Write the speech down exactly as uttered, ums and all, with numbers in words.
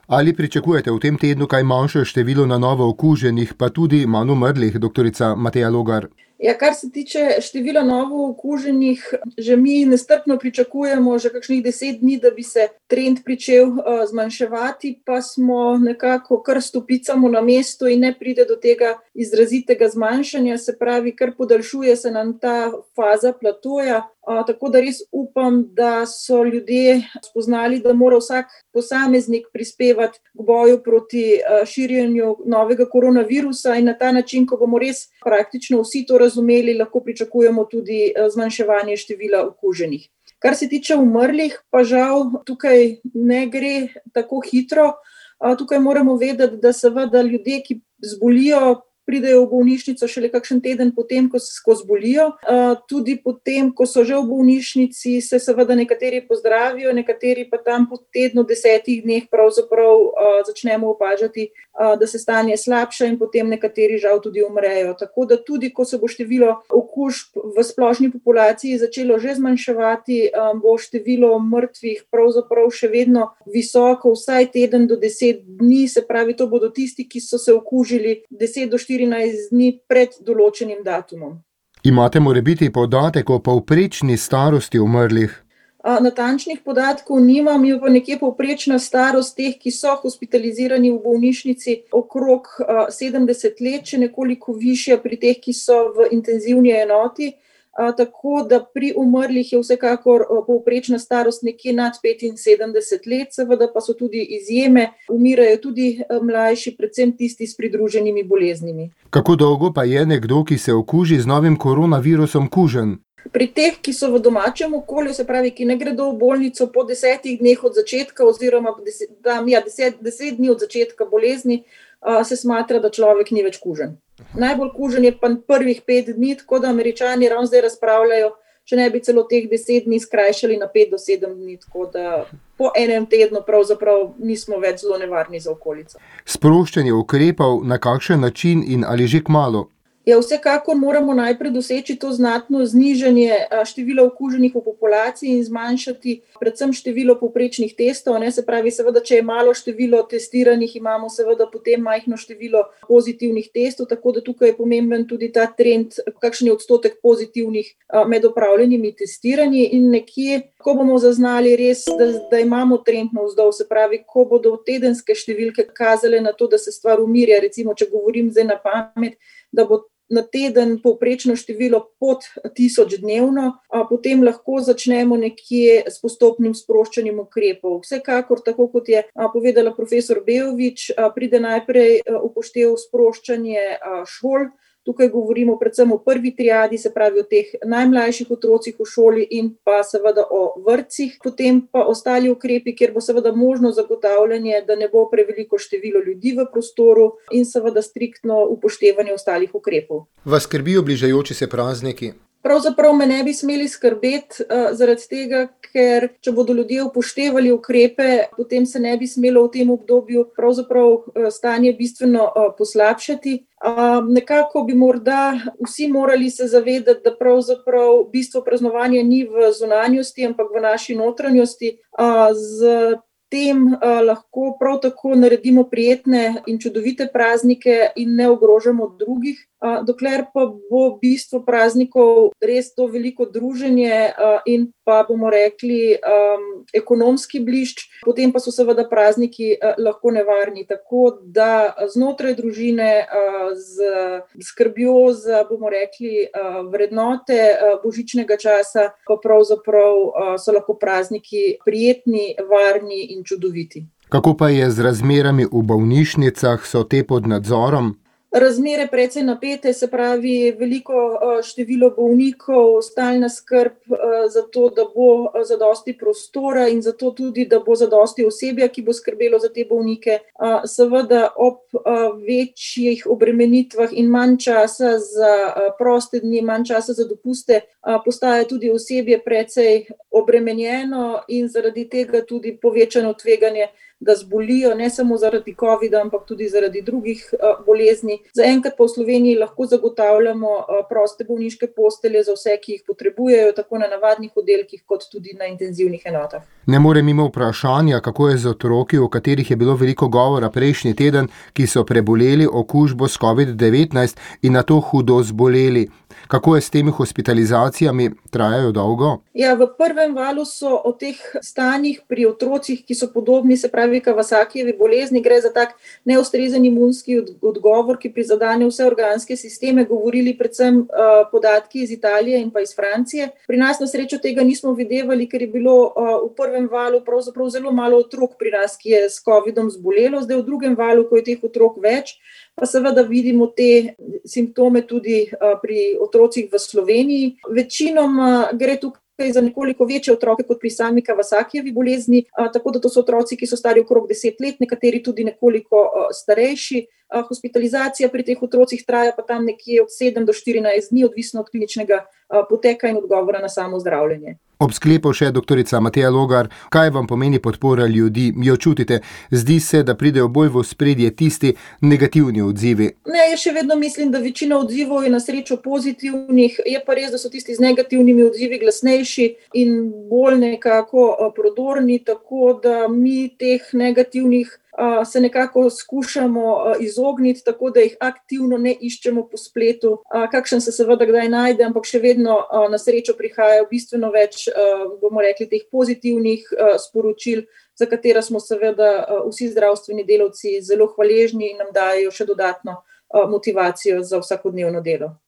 Ali pričakujete v tem tednu kaj manjše število na novo okuženih, pa tudi manj umrlih, doktorica Mateja Logar? Ja, kar se tiče števila novo okuženih, že mi nestrpno pričakujemo že kakšnih deset dni, da bi se trend pričel uh, zmanjševati, pa smo nekako kar stopicamo na mestu in ne pride do tega izrazitega zmanjšanja, se pravi, kar podaljšuje se nam ta faza platoja. Uh, tako da res upam, da so ljudje spoznali, da mora vsak posameznik prispevati k boju proti uh, širjenju novega koronavirusa in na ta način, ko bomo res praktično vsi to razumeli, lahko pričakujemo tudi uh, zmanjševanje števila okuženih. Kar se tiče umrlih, pa žal tukaj ne gre tako hitro. Uh, tukaj moramo vedeti, da seveda ljudje, ki zbolijo, pridejo v bolnišnico šele kakšen teden potem, ko se ko zbolijo. Tudi potem, ko so že v bolnišnici, se seveda nekateri pozdravijo, nekateri pa tam po tednu, desetih dneh pravzaprav začnemo opažati, da se stanje slabša in potem nekateri žal tudi umrejo. Tako da tudi, ko se bo število okužb v splošni populaciji začelo že zmanjševati, bo število mrtvih pravzaprav še vedno visoko, vsaj teden do deset dni, se pravi, to bodo tisti, ki so se okužili deset do štirinajst dni pred določenim datumom. Imate morebiti podatek o povprečni starosti umrlih? A, natančnih podatkov nimam, je pa nekje povprečna starost teh, ki so hospitalizirani v bolnišnici, okrog a, sedemdeset let, če nekoliko višja pri teh, ki so v intenzivni enoti. A, tako da pri umrlih je vsekakor a, povprečna starost nekje nad petinsedemdeset let, seveda pa so tudi izjeme, umirajo tudi a, mlajši, predvsem tisti s pridruženimi boleznimi. Kako dolgo pa je nekdo, ki se okuži z novim koronavirusom, kužen? Pri teh, ki so v domačem okolju, se pravi, ki ne gredo v bolnico po desetih dneh od začetka oziroma deset, da, ja, deset, deset dni od začetka bolezni, a, se smatra, da človek ni več kužen. Najbolj kužen je pa prvih pet dni, tako da Američani ravno zdaj razpravljajo, če ne bi celo teh deset dni skrajšali na pet do sedem dni, tako da po enem tednu pravzaprav nismo več zelo nevarni za okolico. Sproščanje ukrepov na kakšen način in ali že kmalu? Ja, vsekakor moramo najprej doseči to znatno znižanje števila okuženih v populaciji in zmanjšati predvsem število povprečnih testov, ne, se pravi, seveda, če je malo število testiranih, imamo seveda potem majhno število pozitivnih testov, tako da tukaj je pomemben tudi ta trend, kakšen je odstotek pozitivnih med opravljenimi testiranji in nekje, ko bomo zaznali res, da, da imamo trend navzdol, se pravi, ko bodo tedenske številke kazale na to, da se stvar umirja, recimo, če govorim zdaj na pamet, da bo na teden povprečno število pod tisoč dnevno, a potem lahko začnemo nekje s postopnim sproščanjem ukrepov. Vsekakor, tako kot je a, povedala profesor Bejović, a, pride najprej a, upoštev sproščanje a, šol. Tukaj govorimo predvsem o prvi triadi, se pravi o teh najmlajših otrocih v šoli in pa seveda o vrtcih. Potem pa ostali ukrepi, kjer bo seveda možno zagotavljanje, da ne bo preveliko število ljudi v prostoru in seveda striktno upoštevanje ostalih ukrepov. Vas skrbijo bližajoči se prazniki? Pravzaprav me ne bi smeli skrbeti uh, zaradi tega, ker če bodo ljudje upoštevali ukrepe, potem se ne bi smelo v tem obdobju pravzaprav uh, stanje bistveno uh, poslabšati. Uh, nekako bi morda vsi morali se zavedati, da pravzaprav bistvo praznovanja ni v zunanjosti, ampak v naši notranjosti. Uh, z tem uh, lahko prav tako naredimo prijetne in čudovite praznike in ne ogrožamo drugih. Uh, dokler pa bo bistvo praznikov res to veliko druženje uh, in pa bomo rekli um, ekonomski blišč, potem pa so seveda prazniki uh, lahko nevarni. Tako da znotraj družine uh, z skrbjo za, bomo rekli, uh, vrednote uh, božičnega časa, pa pravzaprav uh, so lahko prazniki prijetni, varni in čudoviti. Kako pa je z razmerami v bolnišnicah, so te pod nadzorom? Razmere precej napete, se pravi veliko število bolnikov, stalna skrb za to, da bo zadosti prostora in za to tudi, da bo zadosti osebja, ki bo skrbelo za te bolnike. Seveda ob večjih obremenitvah in manj časa za proste dni, manj časa za dopuste, postaja tudi osebje precej obremenjeno in zaradi tega tudi povečano tveganje da zbolijo ne samo zaradi covida, ampak tudi zaradi drugih bolezni. Zaenkrat pa v Sloveniji lahko zagotavljamo proste bolniške postelje za vse, ki jih potrebujejo, tako na navadnih oddelkih, kot tudi na intenzivnih enotah. Ne morem mimo vprašanja, kako je z otroki, o katerih je bilo veliko govora prejšnji teden, ki so preboleli okužbo s covid devetnajst in nato hudo zboleli. Kako je s temi hospitalizacijami? Trajajo dolgo? Ja, v prvem valu so o teh stanjih pri otrocih, ki so podobni, se pravi Kawasakijevi bolezni, gre za tak neustrezen imunski odgovor, ki prizadene vse organske sisteme, govorili predvsem uh, podatki iz Italije in pa iz Francije. Pri nas na srečo tega nismo videvali, ker je bilo uh, v prvem valu pravzaprav zelo malo otrok pri nas, ki je s covidom zbolelo. Zdaj v drugem valu, ko je teh otrok več, pa seveda vidimo te simptome tudi uh, pri otrocih v Sloveniji. Večinoma gre tukaj za nekoliko večje otroke kot pri sami Kawasakijevi bolezni, uh, tako da to so otroci, ki so stari okrog deset let, nekateri tudi nekoliko uh, starejši. Uh, hospitalizacija pri teh otrocih traja pa tam nekje od sedem do štirinajst dni, odvisno od kliničnega uh, poteka in odgovora na samo zdravljenje. Ob sklepu še doktorica Mateja Logar, kaj vam pomeni podpora ljudi? Jo čutite? Zdi se, da pridejo bolj v ospredje tisti negativni odzivi. Ne, jaz še vedno mislim, da večina odzivov je na srečo pozitivnih. Je pa res, da so tisti z negativnimi odzivi glasnejši in bolj nekako prodorni, tako da mi teh negativnih se nekako skušamo izogniti, tako da jih aktivno ne iščemo po spletu. Kakšen se seveda kdaj najde, ampak še vedno na srečo prihajajo bistveno več, bomo rekli, teh pozitivnih sporočil, za katera smo seveda vsi zdravstveni delavci zelo hvaležni in nam dajo še dodatno motivacijo za vsakodnevno delo.